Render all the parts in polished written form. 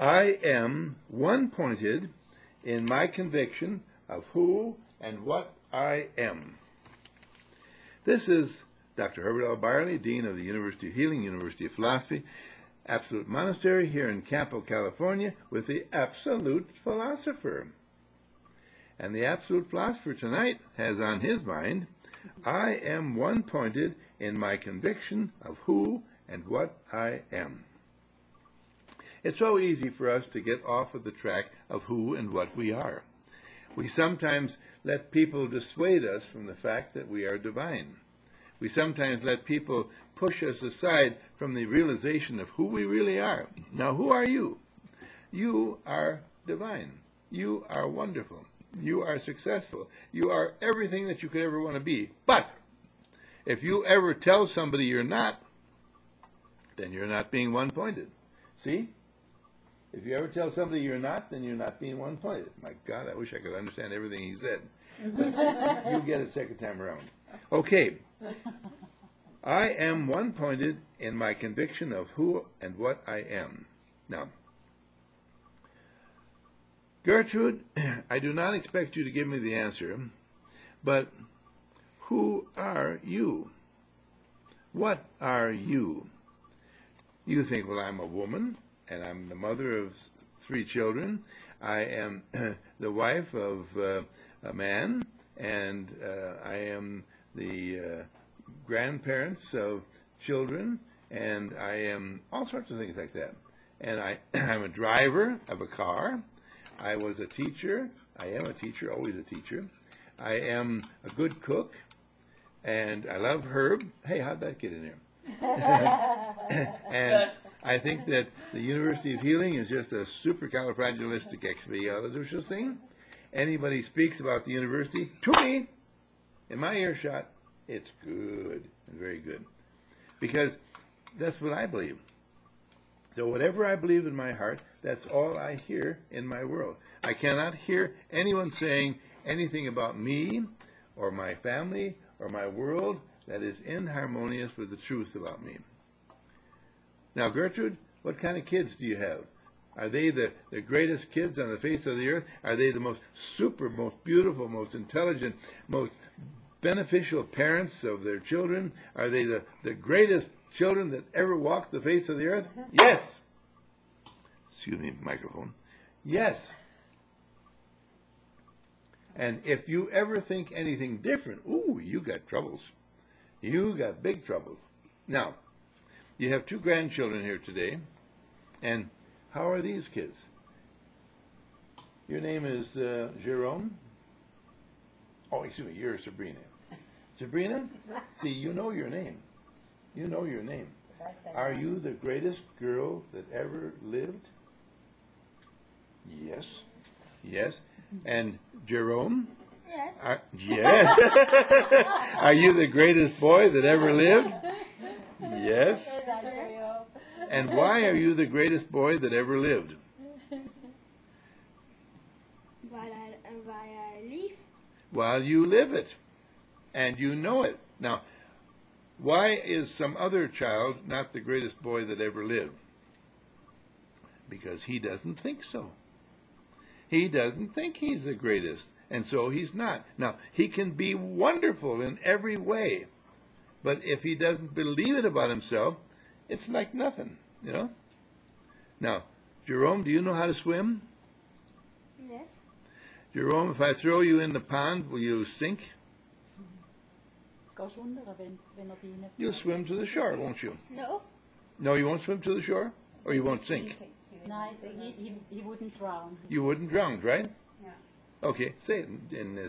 I am one-pointed in my conviction of who and what I am. This is Dr. Herbert L. Byerly, Dean of the University of Healing, University of Philosophy, Absolute Monastery here in Campo, California, with the Absolute Philosopher. And the Absolute Philosopher tonight has on his mind, I am one-pointed in my conviction of who and what I am. It's so easy for us to get off of the track of who and what we are. We sometimes let people dissuade us from the fact that we are divine. We sometimes let people push us aside from the realization of who we really are. Now, who are you? You are divine. You are wonderful. You are successful. You are everything that you could ever want to be. But if you ever tell somebody you're not, then you're not being one-pointed. See? If you ever tell somebody you're not, then you're not being one-pointed. My God, I wish I could understand everything he said. But you'll get it second time around. Okay. I am one-pointed in my conviction of who and what I am. Now, Gertrude, I do not expect you to give me the answer, but who are you? What are you? You think, well, I'm a woman, and I'm the mother of 3 children. I am the wife of a man, and I am the grandparents of children, and I am all sorts of things like that. And I'm a driver of a car. I was a teacher. I am a teacher, always a teacher. I am a good cook, and I love Herb. Hey, how'd that get in there? And I think that the University of Healing is just a supercalifragilisticexpialidocious thing. Anybody speaks about the university, to me, in my earshot, it's good and very good. Because that's what I believe. So whatever I believe in my heart, that's all I hear in my world. I cannot hear anyone saying anything about me or my family or my world that is inharmonious with the truth about me. Now, Gertrude, what kind of kids do you have? Are they the greatest kids on the face of the earth? Are they the most super, most beautiful, most intelligent, most beneficial parents of their children? Are they the greatest children that ever walked the face of the earth? Yes. Excuse me, microphone. Yes. And if you ever think anything different, ooh, you got troubles. You got big troubles. Now, you have 2 grandchildren here today, and how are these kids? Your name is Jerome? Oh, excuse me, you're Sabrina. Sabrina? See, you know your name. You know your name. Are you the greatest girl that ever lived? Yes. Yes. And Jerome? Yes. Yes. Are you the greatest boy that ever lived? Yes. And why are you the greatest boy that ever lived? While I live. While you live it. And you know it. Now, why is some other child not the greatest boy that ever lived? Because he doesn't think so. He doesn't think he's the greatest, and so he's not. Now, he can be wonderful in every way, but if he doesn't believe it about himself, it's like nothing, you know? Now, Jerome, do you know how to swim? Yes. Jerome, if I throw you in the pond, will you sink? You'll swim to the shore, won't you? No. No, you won't swim to the shore? Or you won't sink? No, he wouldn't drown. You wouldn't drown, right? Yeah. Okay, say it in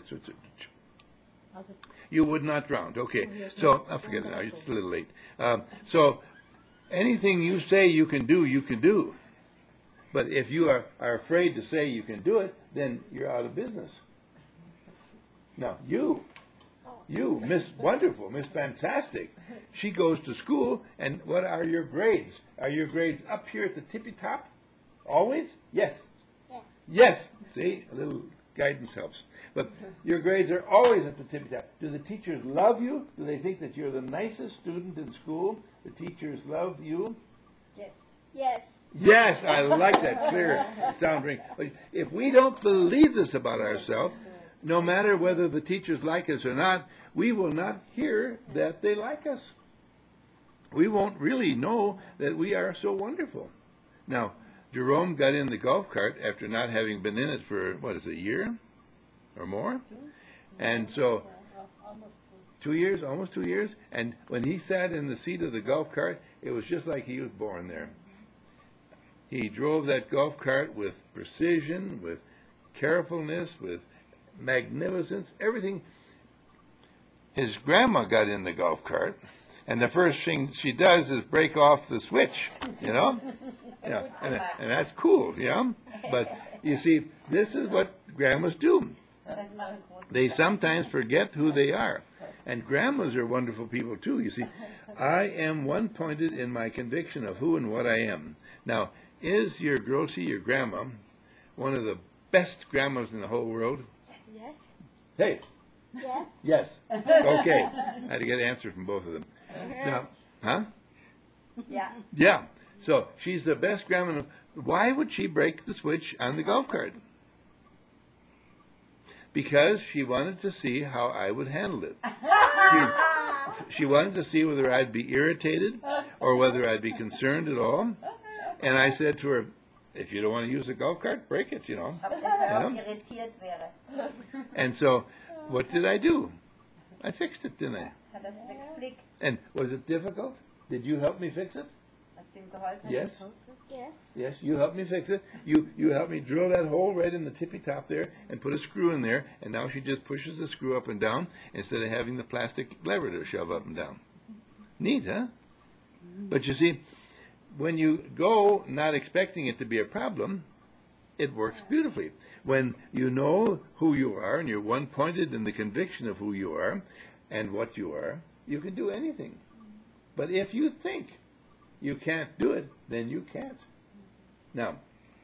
you would not drown. Okay, so I forget it now. It's a little late. So anything you say you can do, you can do. But if you are afraid to say you can do it, then you're out of business. Now, you, Miss Wonderful, Miss Fantastic, she goes to school, and what are your grades? Are your grades up here at the tippy top? Always? Yes. Yes. Yes. See, a little guidance helps. But your grades are always at the tippy top. Do the teachers love you? Do they think that you're the nicest student in school? The teachers love you? Yes. Yes. Yes, I like that clear sound ring. But if we don't believe this about ourselves, no matter whether the teachers like us or not, we will not hear that they like us. We won't really know that we are so wonderful. Now, Jerome got in the golf cart after not having been in it for, what is it, a year or more? And so, 2 years, almost 2 years. And when he sat in the seat of the golf cart, it was just like he was born there. He drove that golf cart with precision, with carefulness, with magnificence, everything. His grandma got in the golf cart, and the first thing she does is break off the switch, you know? Yeah, and that's cool, yeah? But you see, this is what grandmas do. They sometimes forget who they are. And grandmas are wonderful people too. You see, I am one-pointed in my conviction of who and what I am. Now, is your Grocie, your grandma, one of the best grandmas in the whole world? Yes. Hey, Yes. yes. Okay. I had to get an answer from both of them. Now, huh? Yeah. Yeah. So she's the best grandma. Why would she break the switch on the golf cart? Because she wanted to see how I would handle it. She wanted to see whether I'd be irritated or whether I'd be concerned at all. And I said to her, if you don't want to use the golf cart, break it, you know. And so, what did I do? I fixed it, didn't I? And was it difficult? Did you help me fix it? Yes? Yes. Yes, you helped me fix it. You helped me drill that hole right in the tippy top there and put a screw in there, and now she just pushes the screw up and down instead of having the plastic lever to shove up and down. Neat, huh? But you see, when you go not expecting it to be a problem, it works beautifully. When you know who you are and you're one-pointed in the conviction of who you are and what you are, you can do anything. But if you think you can't do it, then you can't. Now,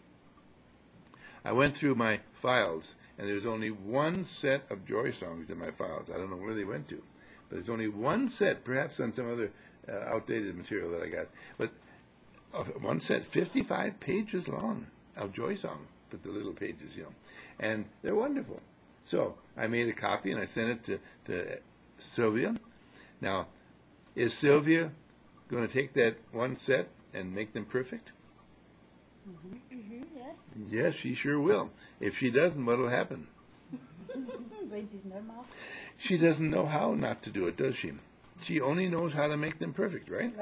I went through my files, and there's only one set of joy songs in my files. I don't know where they went to, but there's only one set, perhaps on some other outdated material that I got. But one set, 55 pages long of joy songs, with the little pages, you know, and they're wonderful. So I made a copy and I sent it to Sylvia. Now, is Sylvia going to take that one set and make them perfect? Yes. Yes, she sure will. If she doesn't, what will happen? She doesn't know how not to do it, does she? She only knows how to make them perfect, right?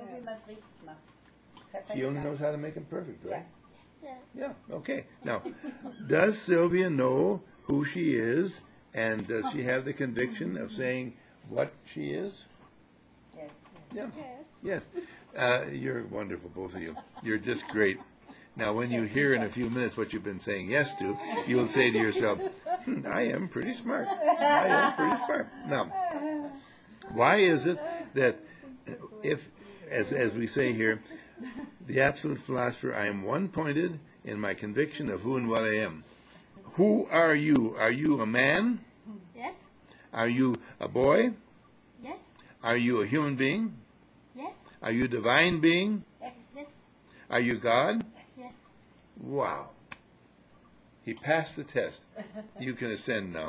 She only knows how to make them perfect, right? Yes. Yeah, okay. Now, does Sylvia know who she is, and does she have the conviction of saying what she is? Yes. Yeah. Yes. Yes. You're wonderful, both of you. You're just great. Now, when you hear in a few minutes what you've been saying yes to, you'll say to yourself, I am pretty smart. I am pretty smart. Now, why is it that if, as we say here, the absolute philosopher, I am one-pointed in my conviction of who and what I am. Who are you? Are you a man? Yes. Are you a boy? Yes. Are you a human being? Yes. Are you a divine being? Yes. Are you God? Yes. Wow. He passed the test. You can ascend now.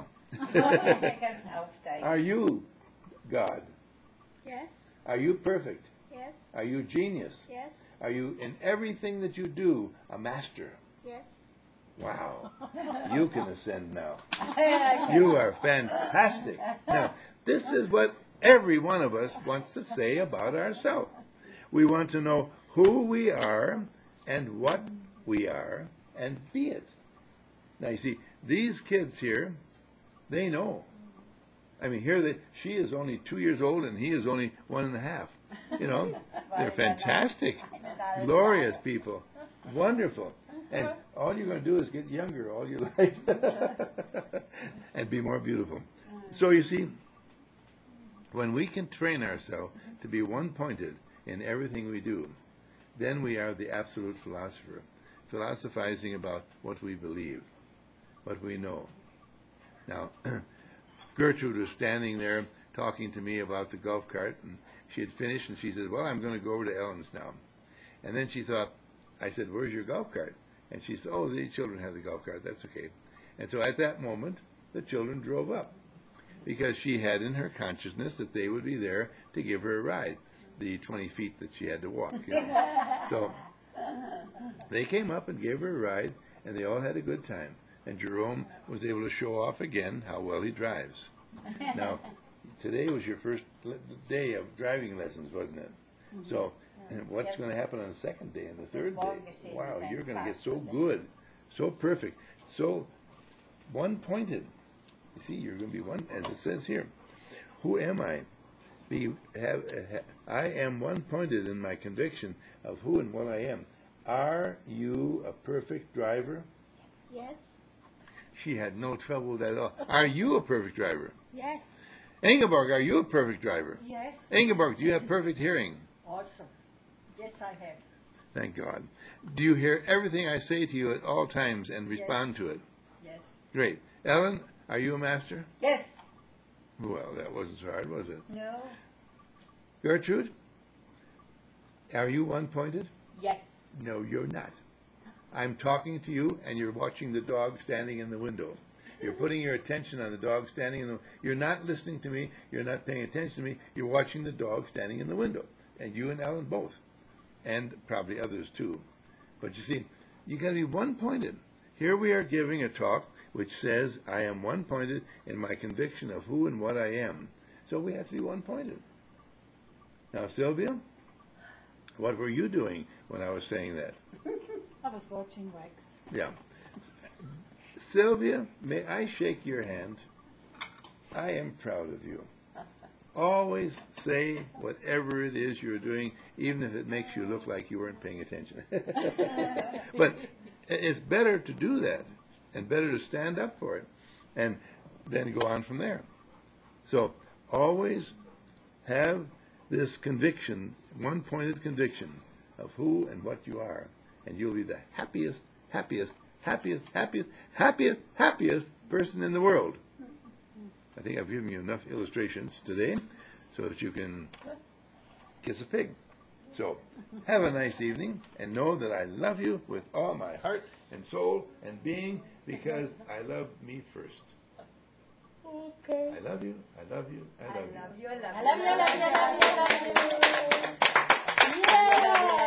Are you God? Yes. Are you perfect? Yes. Are you genius? Yes. Are you in everything that you do a master? Yes. Wow. You can ascend now. You are fantastic. Now, this is what every one of us wants to say about ourselves. We want to know who we are and what we are and be it. Now, you see, these kids here, they know. I mean, she is only 2 years old and he is only 1.5. You know, they're fantastic, glorious people, wonderful. And all you're going to do is get younger all your life and be more beautiful. So you see, when we can train ourselves to be one-pointed in everything we do, then we are the absolute philosopher, philosophizing about what we believe, what we know. Now, Gertrude was standing there talking to me about the golf cart, and she had finished, and she said, well, I'm going to go over to Ellen's now. And then she thought, I said, where's your golf cart? And she said, oh, the children have the golf cart. That's okay. And so at that moment, the children drove up because she had in her consciousness that they would be there to give her a ride, the 20 feet that she had to walk. So they came up and gave her a ride, and they all had a good time. And Jerome was able to show off again how well he drives. Now, today was your first day of driving lessons, wasn't it? So what's going to happen on the second day and the third day? Wow, you're going to get so good, so perfect, so one-pointed. You see, you're going to be one, as it says here. Who am I? I am one-pointed in my conviction of who and what I am. Are you a perfect driver? Yes. She had no trouble with that at all. Are you a perfect driver? Yes. Ingeborg, are you a perfect driver? Yes. Ingeborg, do you have perfect hearing? Awesome. Yes, I have. Thank God. Do you hear everything I say to you at all times and respond to it? Yes. Great. Ellen, are you a master? Yes. Well, that wasn't so hard, was it? No. Gertrude, are you one-pointed? Yes. No, you're not. I'm talking to you, and you're watching the dog standing in the window. You're putting your attention on the dog standing in the window. You're not listening to me. You're not paying attention to me. You're watching the dog standing in the window. And you and Ellen both. And probably others too. But you see, you got to be one-pointed. Here we are giving a talk which says, I am one-pointed in my conviction of who and what I am. So we have to be one-pointed. Now, Sylvia, what were you doing when I was saying that? I was watching Rex. Yeah. Sylvia, may I shake your hand? I am proud of you. Always say whatever it is you're doing, even if it makes you look like you weren't paying attention. But it's better to do that, and better to stand up for it, and then go on from there. So always have this conviction, one-pointed conviction of who and what you are, and you'll be the happiest, happiest, happiest, happiest, happiest, happiest person in the world. I think I've given you enough illustrations today so that you can kiss a pig. So have a nice evening, and know that I love you with all my heart and soul and being, because I love me first. Okay. I love you, I love you, I love you. I love you. I love I love you, I love you, I love you, I love you. Yeah.